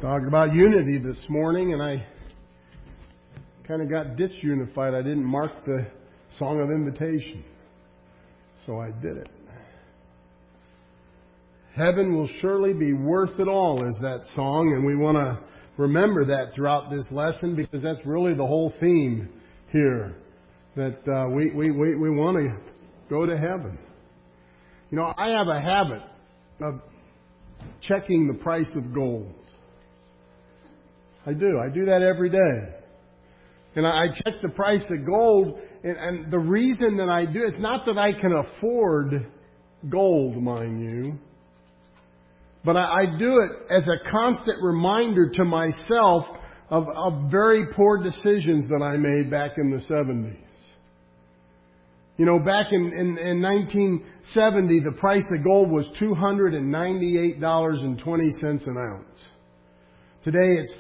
Talked about unity this morning, and I kind of got disunified. I didn't mark the song of invitation, so I did it. Heaven will surely be worth it all is that song, and we want to remember that throughout this lesson because that's really the whole theme here, that we want to go to heaven. You know, I have a habit of checking the price of gold. I do. I do that every day. And I check the price of gold, and the reason that I do, it's not that I can afford gold, mind you, but I do it as a constant reminder to myself of very poor decisions that I made back in the 70s. You know, back in 1970, the price of gold was $298.20 an ounce. Today it's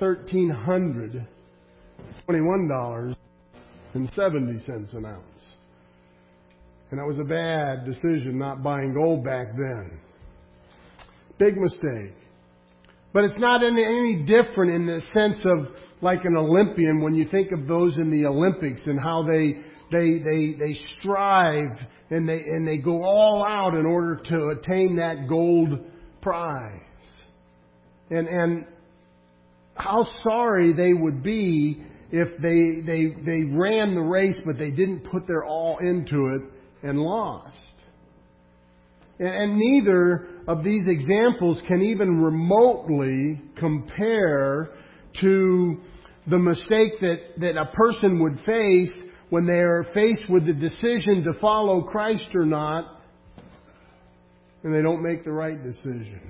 $1,321.70 an ounce. And that was a bad decision not buying gold back then. Big mistake. But it's not any different in the sense of like an Olympian when you think of those in the Olympics and how they strive and they go all out in order to attain that gold prize. And how sorry they would be if they ran the race but they didn't put their all into it and lost. And neither of these examples can even remotely compare to the mistake that a person would face when they are faced with the decision to follow Christ or not, and they don't make the right decision.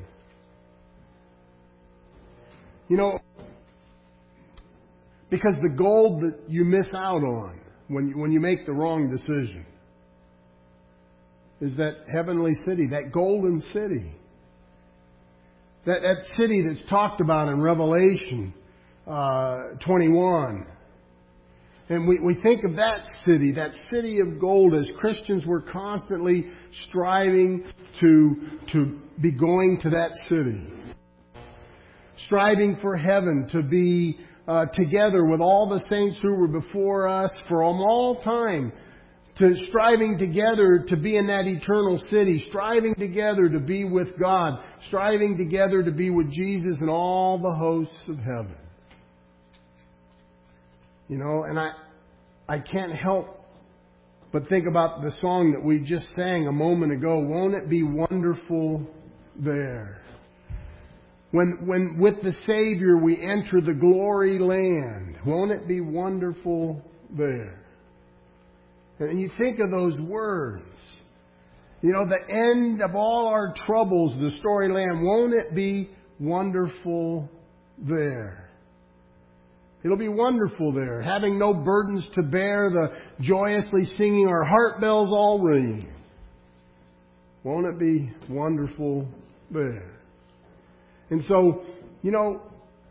You know, because the gold that you miss out on when you make the wrong decision is that heavenly city, that golden city. That city that's talked about in Revelation 21. And we think of that city of gold, as Christians we're constantly striving to be going to that city. Striving for heaven, to be together with all the saints who were before us from all time. To striving together to be in that eternal city. Striving together to be with God. Striving together to be with Jesus and all the hosts of heaven. You know, and I can't help but think about the song that we just sang a moment ago. Won't it be wonderful there? When with the Savior we enter the glory land. Won't it be wonderful there? And you think of those words. You know, the end of all our troubles, the story land. Won't it be wonderful there? It'll be wonderful there. Having no burdens to bear, the joyously singing, our heart bells all ring. Won't it be wonderful there? And so, you know,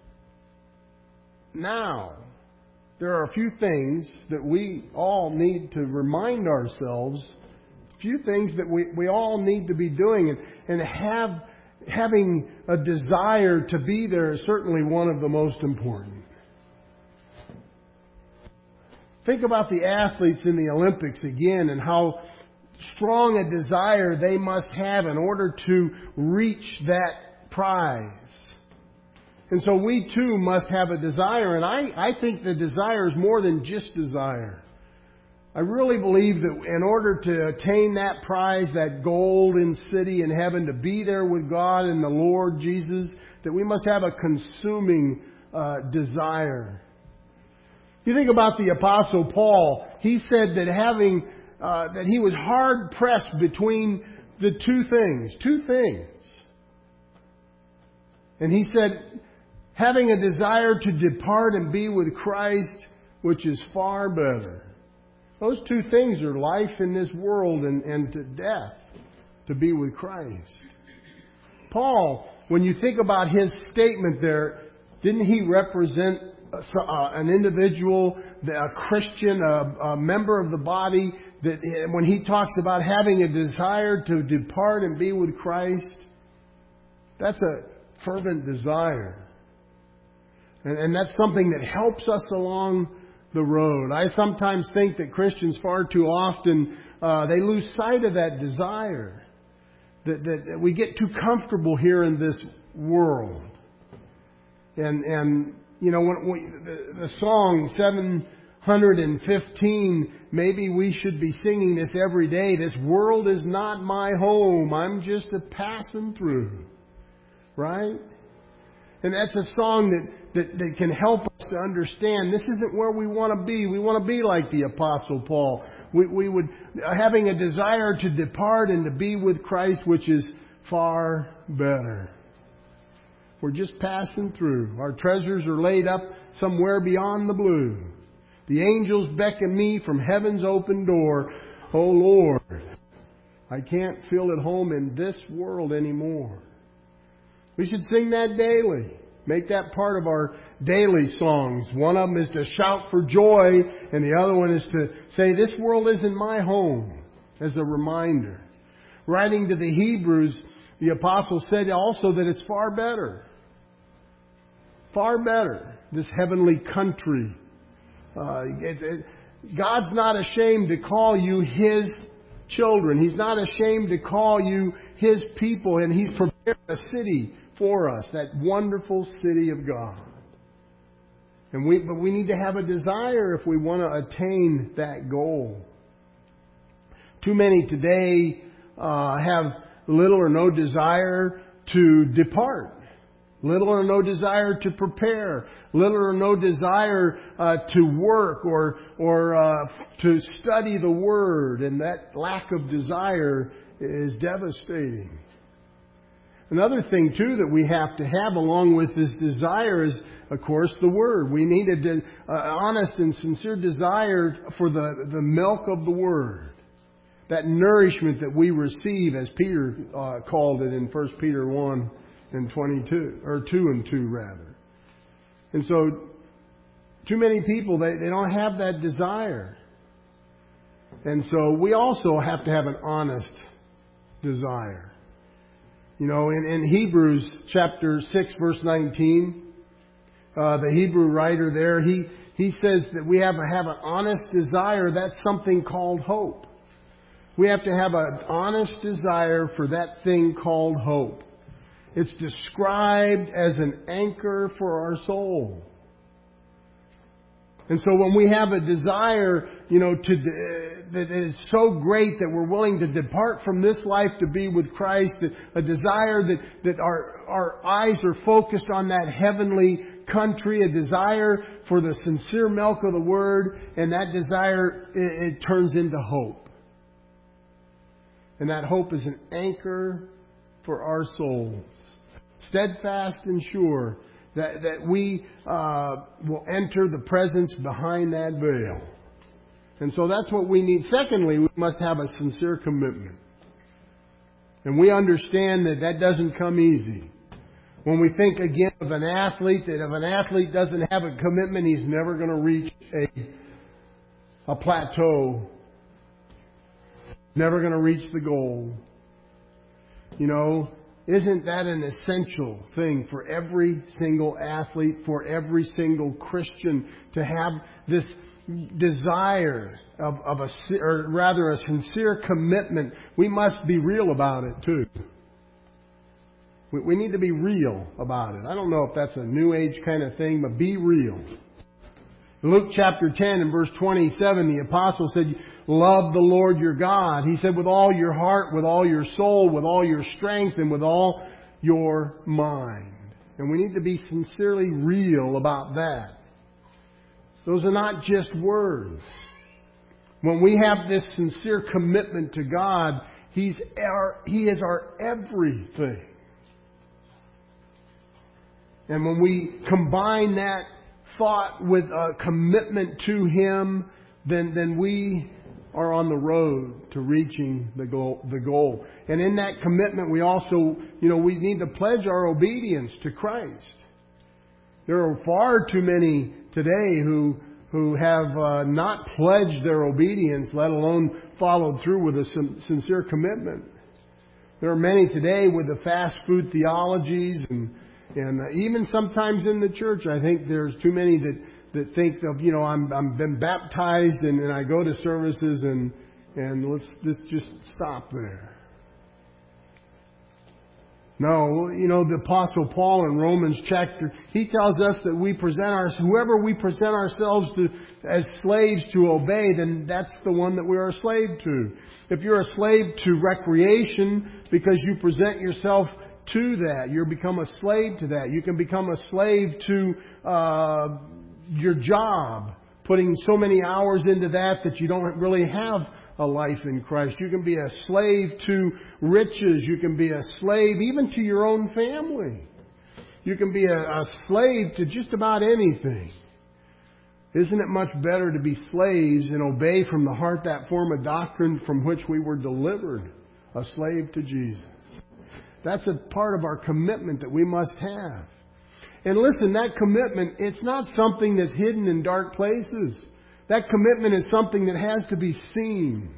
now there are a few things that we all need to remind ourselves, a few things that we all need to be doing, and having a desire to be there is certainly one of the most important. Think about the athletes in the Olympics again and how strong a desire they must have in order to reach that prize. And so we too must have a desire, and I think the desire is more than just desire. I really believe that in order to attain that prize, that golden city in heaven, to be there with God and the Lord Jesus, that we must have a consuming desire. You think about the Apostle Paul. He said that that he was hard pressed between the two things. And he said, having a desire to depart and be with Christ, which is far better. Those two things are life in this world and to death, to be with Christ. Paul, when you think about his statement there, didn't he represent an individual, a Christian, a member of the body, that when he talks about having a desire to depart and be with Christ, that's a fervent desire. And that's something that helps us along the road. I sometimes think that Christians far too often, they lose sight of that desire. That we get too comfortable here in this world. And you know, when the song 715, maybe we should be singing this every day. This world is not my home. I'm just a passing through. Right? And that's a song that can help us to understand this isn't where we want to be. We want to be like the Apostle Paul. We would, having a desire to depart and to be with Christ, which is far better. We're just passing through. Our treasures are laid up somewhere beyond the blue. The angels beckon me from heaven's open door. Oh Lord, I can't feel at home in this world anymore. We should sing that daily. Make that part of our daily songs. One of them is to shout for joy, and the other one is to say, this world isn't my home, as a reminder. Writing to the Hebrews, the apostle said also that it's far better. Far better, this heavenly country. God's not ashamed to call you His children. He's not ashamed to call you His people, and He's prepared a city for us, that wonderful city of God. But we need to have a desire if we want to attain that goal. Too many today have little or no desire to depart. Little or no desire to prepare. Little or no desire to work or to study the Word. And that lack of desire is devastating. Another thing, too, that we have to have along with this desire is, of course, the Word. We need an honest and sincere desire for the milk of the Word. That nourishment that we receive, as Peter called it in 1 Peter 1 and 22, or 2 and 2 rather. And so, too many people, they don't have that desire. And so we also have to have an honest desire. You know, in Hebrews chapter 6 verse 19, the Hebrew writer there, he says that we have to have an honest desire. That's something called hope. We have to have an honest desire for that thing called hope. It's described as an anchor for our soul. And so when we have a desire, you know, that is so great that we're willing to depart from this life to be with Christ, a desire that our eyes are focused on that heavenly country, a desire for the sincere milk of the Word, and that desire, it turns into hope. And that hope is an anchor for our souls. Steadfast and sure that we will enter the presence behind that veil. And so that's what we need. Secondly, we must have a sincere commitment. And we understand that doesn't come easy. When we think again of an athlete, that if an athlete doesn't have a commitment, he's never going to reach a plateau. Never going to reach the goal. You know, isn't that an essential thing for every single athlete, for every single Christian, to have this desire of a sincere commitment? We must be real about it too. We need to be real about it. I don't know if that's a New Age kind of thing, but be real. In Luke chapter 10 and verse 27, the apostle said, love the Lord your God. He said, with all your heart, with all your soul, with all your strength, and with all your mind. And we need to be sincerely real about that. Those are not just words. When we have this sincere commitment to God, He is our everything. And when we combine that thought with a commitment to Him, then we are on the road to reaching the goal. And in that commitment, we also, we need to pledge our obedience to Christ. There are far too many today who have not pledged their obedience, let alone followed through with a sincere commitment. There are many today with the fast food theologies And even sometimes in the church, I think there's too many that think of, I'm been baptized and I go to services and let's just stop there. No, the Apostle Paul in Romans chapter, he tells us that whoever we present ourselves to as slaves to obey, then that's the one that we are a slave to. If you're a slave to recreation because you present yourself to that, you become a slave to that. You can become a slave to your job, putting so many hours into that you don't really have a life in Christ. You can be a slave to riches. You can be a slave even to your own family. You can be a slave to just about anything. Isn't it much better to be slaves and obey from the heart that form of doctrine from which we were delivered? A slave to Jesus. That's a part of our commitment that we must have. And listen, that commitment, it's not something that's hidden in dark places. That commitment is something that has to be seen.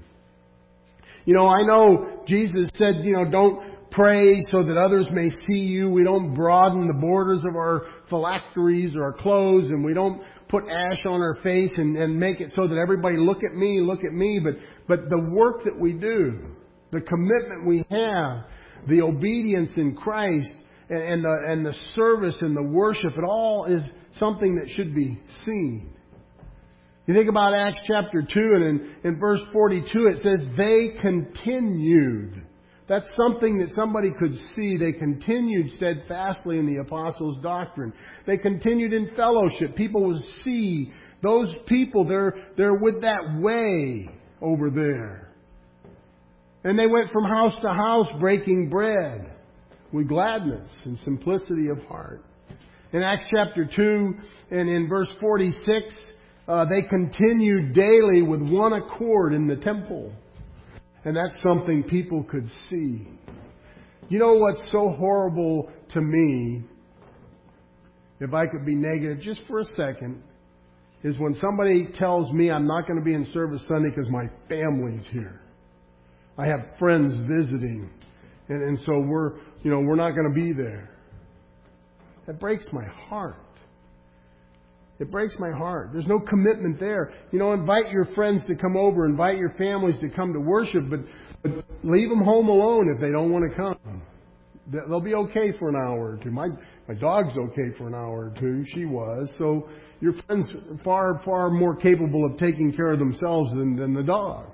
I know Jesus said, don't pray so that others may see you. We don't broaden the borders of our phylacteries or our clothes, and we don't put ash on our face and make it so that everybody look at me. But the work that we do, the commitment we have, the obedience in Christ, and the service and the worship, it all is something that should be seen. You think about Acts chapter 2 and in verse 42 it says, they continued. That's something that somebody could see. They continued steadfastly in the apostles' doctrine. They continued in fellowship. People would see those people, they're with that way over there. And they went from house to house breaking bread with gladness and simplicity of heart. In Acts chapter 2 and in verse 46, they continued daily with one accord in the temple. And that's something people could see. You know what's so horrible to me, if I could be negative just for a second, is when somebody tells me I'm not going to be in service Sunday because my family's here. I have friends visiting. And so we're not going to be there. That breaks my heart. It breaks my heart. There's no commitment there. Invite your friends to come over. Invite your families to come to worship. But leave them home alone if they don't want to come. They'll be okay for an hour or two. My dog's okay for an hour or two. She was. So your friends are far more capable of taking care of themselves than the dog.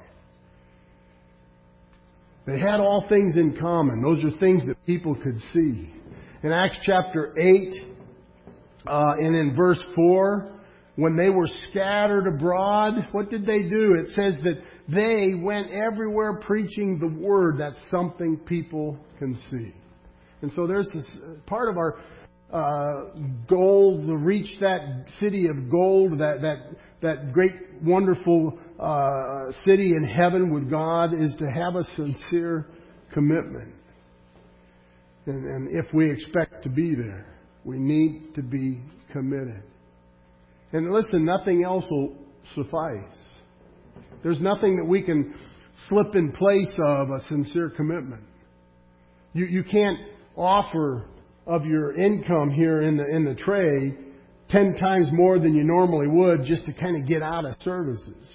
They had all things in common. Those are things that people could see. In Acts chapter 8, and in verse 4, when they were scattered abroad, what did they do? It says that they went everywhere preaching the word. That's something people can see. And so there's this part of our goal to reach that city of gold, that great, wonderful city in heaven with God, is to have a sincere commitment. And if we expect to be there, we need to be committed. And listen, nothing else will suffice. There's nothing that we can slip in place of a sincere commitment. You can't offer of your income here in the tray 10 times more than you normally would just to kind of get out of services.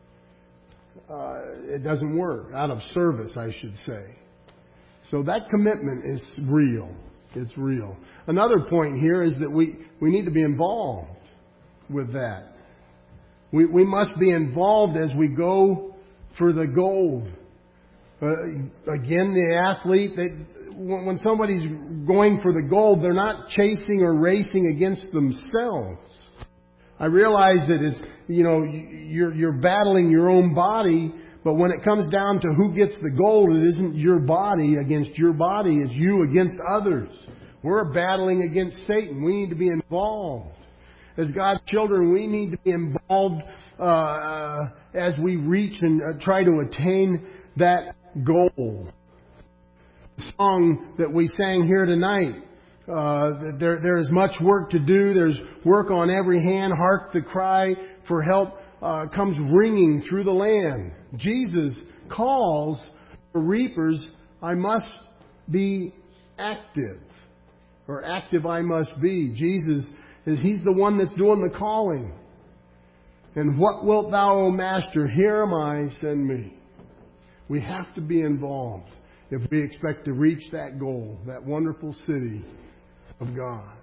It doesn't work. Out of service, I should say. So that commitment is real. It's real. Another point here is that we need to be involved with that. We must be involved as we go for the gold. Again, the athlete, when somebody's going for the gold, they're not chasing or racing against themselves. I realize that it's, you're battling your own body, but when it comes down to who gets the gold, it isn't your body against your body, it's you against others. We're battling against Satan. We need to be involved. As God's children, we need to be involved as we reach and try to attain that goal. The song that we sang here tonight, there is much work to do. There's work on every hand. Hark the cry for help comes ringing through the land. Jesus calls for reapers. I must be active. or active I must be. Jesus He's the one that's doing the calling. And what wilt thou, O Master? Here am I, send me. We have to be involved if we expect to reach that goal, that wonderful city of God.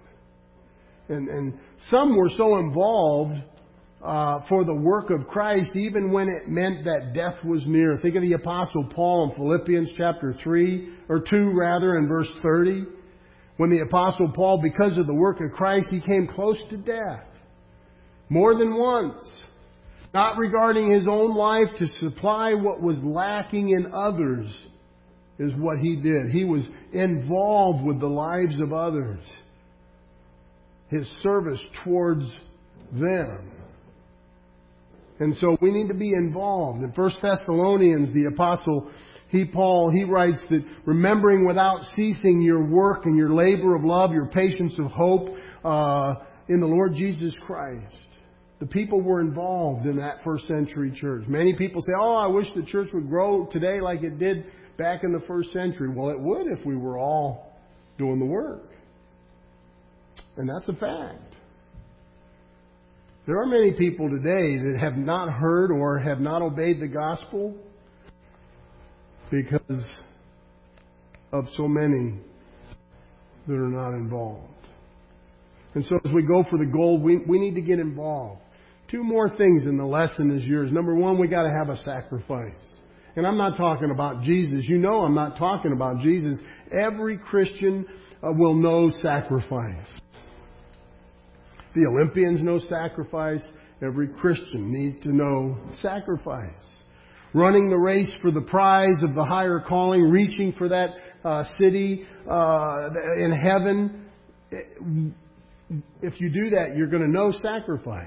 And some were so involved for the work of Christ, even when it meant that death was near. Think of the Apostle Paul in Philippians chapter 2, in verse 30. When the Apostle Paul, because of the work of Christ, he came close to death. More than once. Not regarding his own life to supply what was lacking in others is what he did. He was involved with the lives of others. His service towards them. And so we need to be involved. In 1 Thessalonians, the Apostle Paul writes that remembering without ceasing your work and your labor of love, your patience of hope in the Lord Jesus Christ. The people were involved in that first century church. Many people say, I wish the church would grow today like it did back in the first century. Well, it would if we were all doing the work. And that's a fact. There are many people today that have not heard or have not obeyed the gospel because of so many that are not involved. And so as we go for the goal, we need to get involved. Two more things in the lesson is yours. Number one, we got to have a sacrifice. And I'm not talking about Jesus. You know I'm not talking about Jesus. Every Christian will know sacrifice. The Olympians know sacrifice. Every Christian needs to know sacrifice. Running the race for the prize of the higher calling, reaching for that city in heaven. If you do that, you're going to know sacrifice.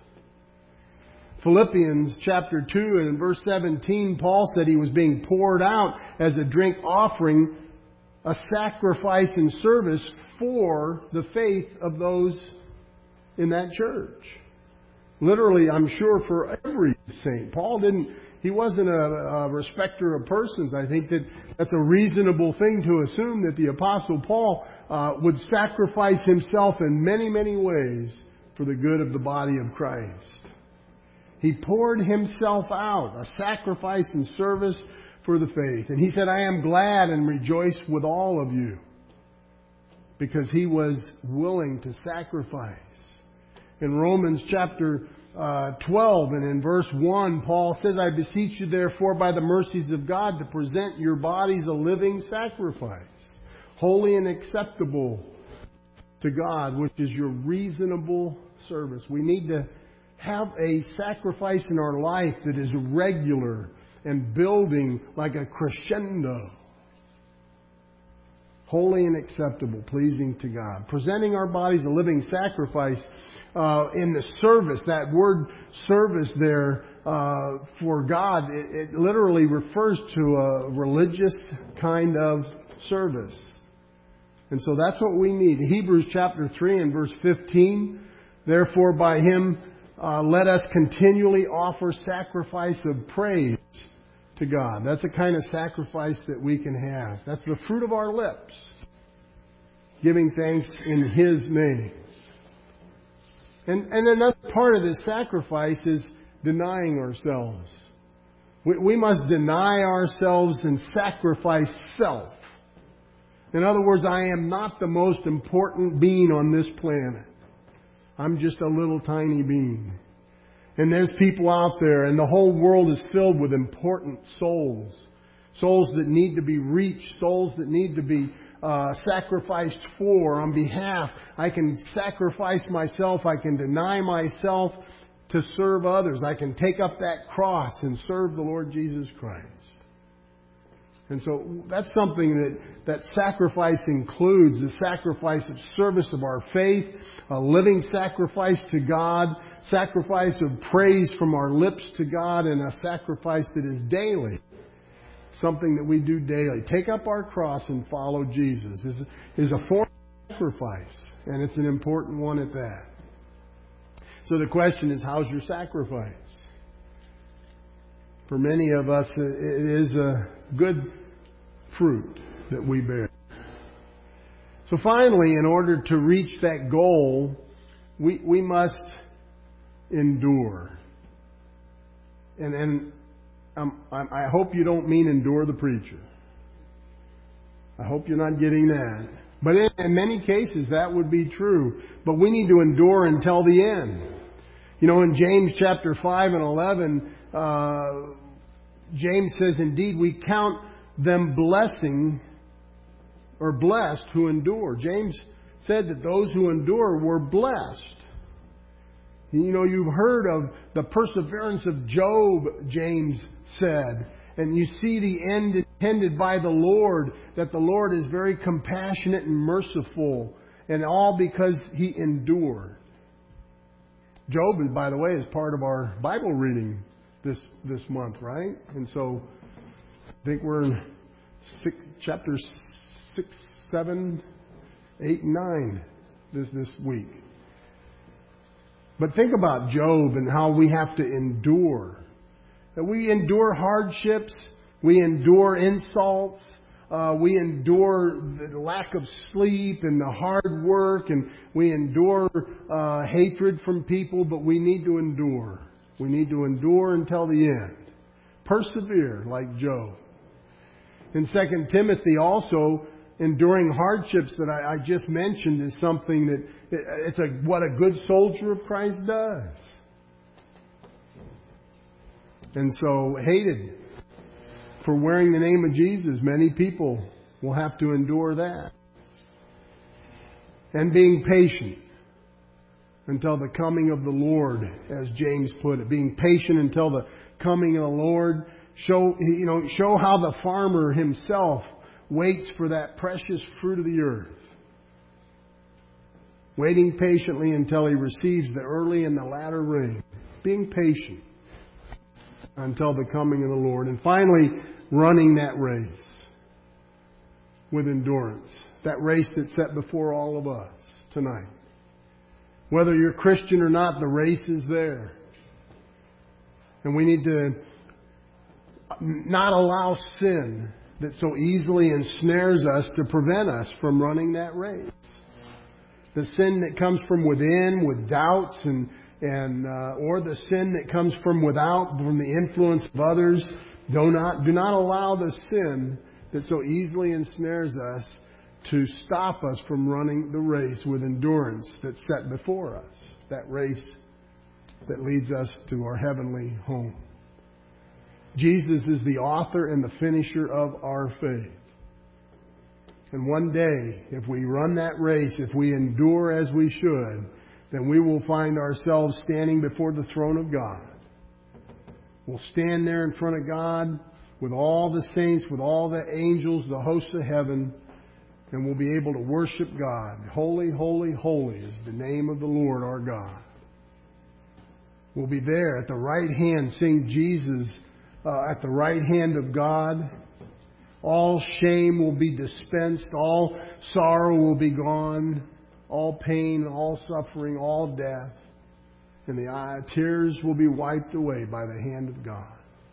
Philippians chapter 2 and in verse 17, Paul said he was being poured out as a drink offering, a sacrifice and service for the faith of those in that church. Literally, I'm sure for every saint. He wasn't a respecter of persons. I think that's a reasonable thing to assume that the Apostle Paul would sacrifice himself in many, many ways for the good of the body of Christ. He poured himself out, a sacrifice and service for the faith. And he said, I am glad and rejoice with all of you. Because he was willing to sacrifice. In Romans chapter 12 and in verse 1, Paul says, I beseech you therefore by the mercies of God to present your bodies a living sacrifice, holy and acceptable to God, which is your reasonable service. We need to have a sacrifice in our life that is regular and building like a crescendo. Holy and acceptable, pleasing to God. Presenting our bodies a living sacrifice in the service. That word service there for God, it literally refers to a religious kind of service. And so that's what we need. Hebrews chapter 3 and verse 15. Therefore by Him let us continually offer sacrifice of praise to God. That's the kind of sacrifice that we can have. That's the fruit of our lips. Giving thanks in His name. And another part of this sacrifice is denying ourselves. We must deny ourselves and sacrifice self. In other words, I am not the most important being on this planet. I'm just a little tiny being. And there's people out there, and the whole world is filled with important souls. Souls that need to be reached. Souls that need to be sacrificed for on behalf. I can sacrifice myself. I can deny myself to serve others. I can take up that cross and serve the Lord Jesus Christ. And so that's something that sacrifice includes, the sacrifice of service of our faith, a living sacrifice to God, sacrifice of praise from our lips to God, and a sacrifice that is daily, something that we do daily. Take up our cross and follow Jesus is a form of sacrifice, and it's an important one at that. So the question is, how's your sacrifice? For many of us, it is a good fruit that we bear. So finally, in order to reach that goal, we must endure. And I hope you don't mean endure the preacher. I hope you're not getting that. But in many cases, that would be true. But we need to endure until the end. You know, in James chapter 5 and 11, James says, indeed, we count them blessing or blessed who endure. James said that those who endure were blessed. You know, you've heard of the perseverance of Job, James said. And you see the end intended by the Lord, that the Lord is very compassionate and merciful, and all because He endured. Job, by the way, is part of our Bible reading this month, right? And so I think we're in chapters 6, 7, 8, and 9 this week. But think about Job and how we have to endure. That we endure hardships, we endure insults, we endure the lack of sleep and the hard work, and we endure hatred from people, but we need to endure. We need to endure until the end. Persevere like Job. In 2 Timothy also, enduring hardships that I just mentioned is something that it's what a good soldier of Christ does. And so, hated for wearing the name of Jesus, many people will have to endure that. And being patient until the coming of the Lord, as James put it. Being patient until the coming of the Lord. Show how the farmer himself waits for that precious fruit of the earth. Waiting patiently until he receives the early and the latter rain. Being patient until the coming of the Lord. And finally, running that race with endurance. That race that's set before all of us tonight. Whether you're Christian or not, the race is there. And we need to not allow sin that so easily ensnares us to prevent us from running that race. The sin that comes from within with doubts or the sin that comes from without, from the influence of others. Do not allow the sin that so easily ensnares us to stop us from running the race with endurance that's set before us. That race that leads us to our heavenly home. Jesus is the author and the finisher of our faith. And one day, if we run that race, if we endure as we should, then we will find ourselves standing before the throne of God. We'll stand there in front of God with all the saints, with all the angels, the hosts of heaven, and we'll be able to worship God. Holy, holy, holy is the name of the Lord our God. We'll be there at the right hand, seeing Jesus at the right hand of God. All shame will be dispensed. All sorrow will be gone. All pain, all suffering, all death. And the tears will be wiped away by the hand of God.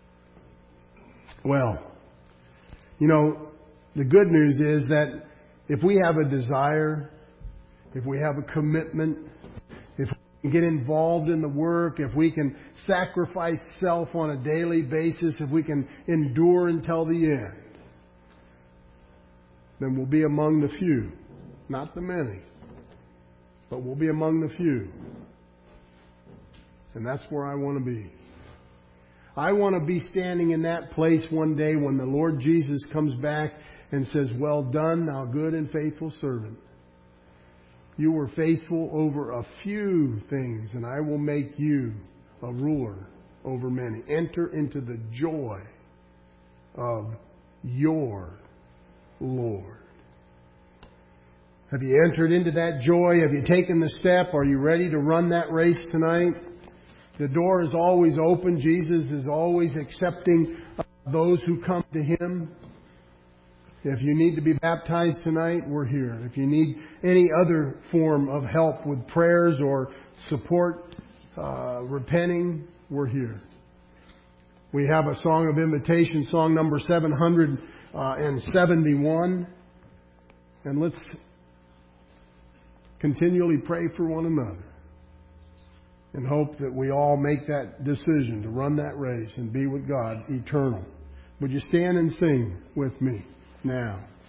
Well, the good news is that if we have a desire, if we have a commitment, if we can get involved in the work, if we can sacrifice self on a daily basis, if we can endure until the end, then we'll be among the few, not the many, but we'll be among the few. And that's where I want to be. I want to be standing in that place one day when the Lord Jesus comes back and says, "Well done, thou good and faithful servant. You were faithful over a few things, and I will make you a ruler over many." Enter into the joy of your Lord. Have you entered into that joy? Have you taken the step? Are you ready to run that race tonight? The door is always open. Jesus is always accepting those who come to Him. If you need to be baptized tonight, we're here. If you need any other form of help with prayers or support, repenting, we're here. We have a song of invitation, song number 771. And let's continually pray for one another and hope that we all make that decision to run that race and be with God eternal. Would you stand and sing with me now?